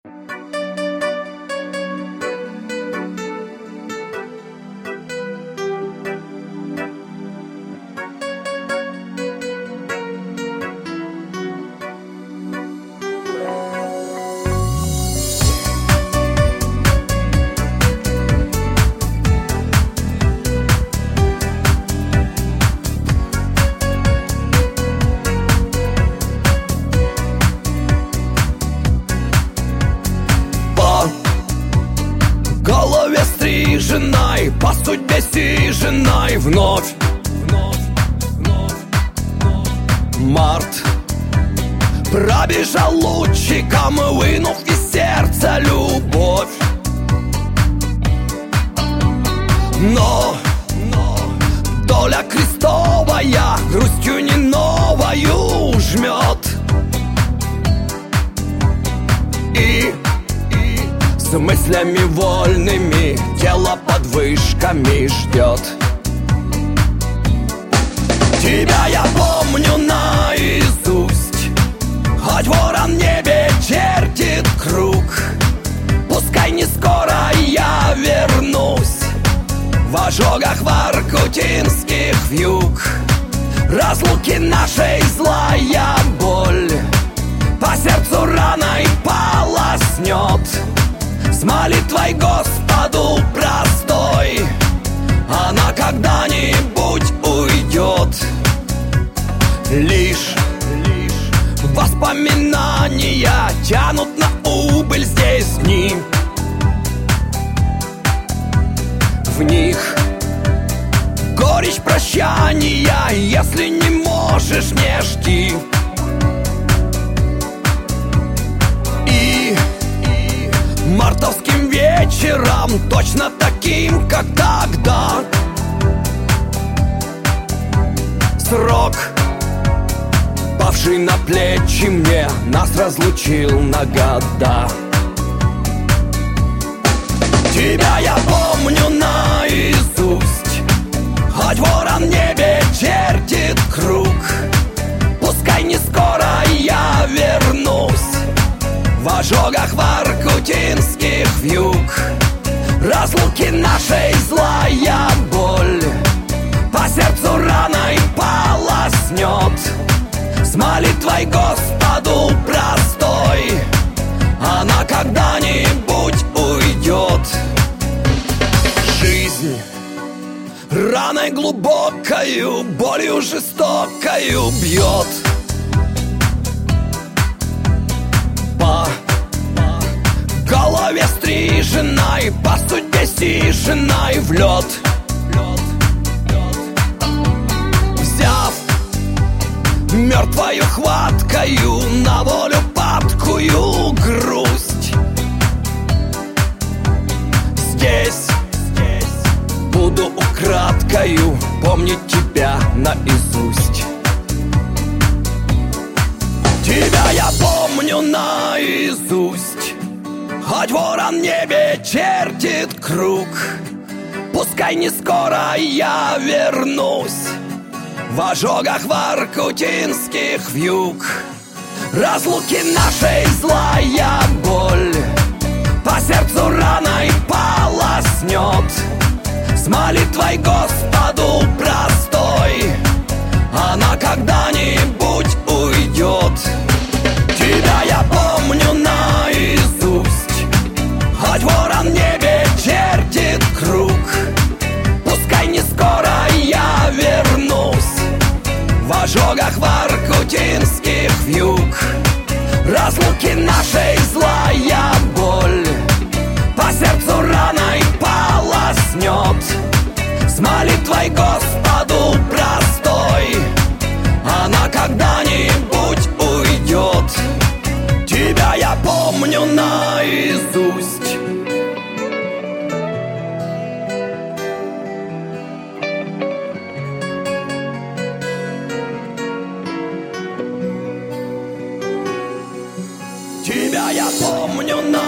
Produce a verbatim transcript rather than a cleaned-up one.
Голове стриженной, по судьбе сиженной вновь, вновь, вновь, вновь. Март пробежал лучиком, вынув из сердца любовь. Но, но доля крестовая грустью не новою жмет. И с мыслями вольными тело под вышками ждет. Тебя я помню наизусть, хоть ворон в небе чертит круг. Пускай не скоро я вернусь в ожогах воркутинских вьюг. Разлуки нашей злая боль по сердцу раной полоснет. С молитвой Господу простой она когда-нибудь уйдет. Лишь, лишь воспоминания тянут на убыль здесь дни. В них горечь прощания, если не можешь, не жди. Мартовским вечером, точно таким, как тогда, срок, павший на плечи мне, нас разлучил на года. Тебя я помню наизусть, хоть ворон в небе чертит круг. Пускай не скоро я вернусь в ожогах воркутинских вьюг. Разлуки нашей злая боль по сердцу раной полоснет. С молитвой Господу простой она когда-нибудь уйдет. Жизнь раной глубокою, болью жестокою бьет. По голове стриженной, по судьбе сиженной в лед. Взяв мертвою хваткою на волю падкую грусть, здесь, здесь буду украдкою помнить тебя наизусть. Тебя я помню наизусть, хоть ворон в небе чертит круг. Пускай не скоро я вернусь в ожогах воркутинских вьюг. Разлуки нашей злая боль по сердцу раной полоснет. С молитвой Господу простой она когда-нибудь уйдет. Тебя я помню наизусть, хоть ворон в небе чертит круг. Пускай не скоро я вернусь в ожогах воркутинских вьюг. Разлуки нашей злая боль по сердцу раной полоснет. С молитвой Господу простой она когда-нибудь уйдет. Тебя я помню наизусть. Тебя я помню наизусть.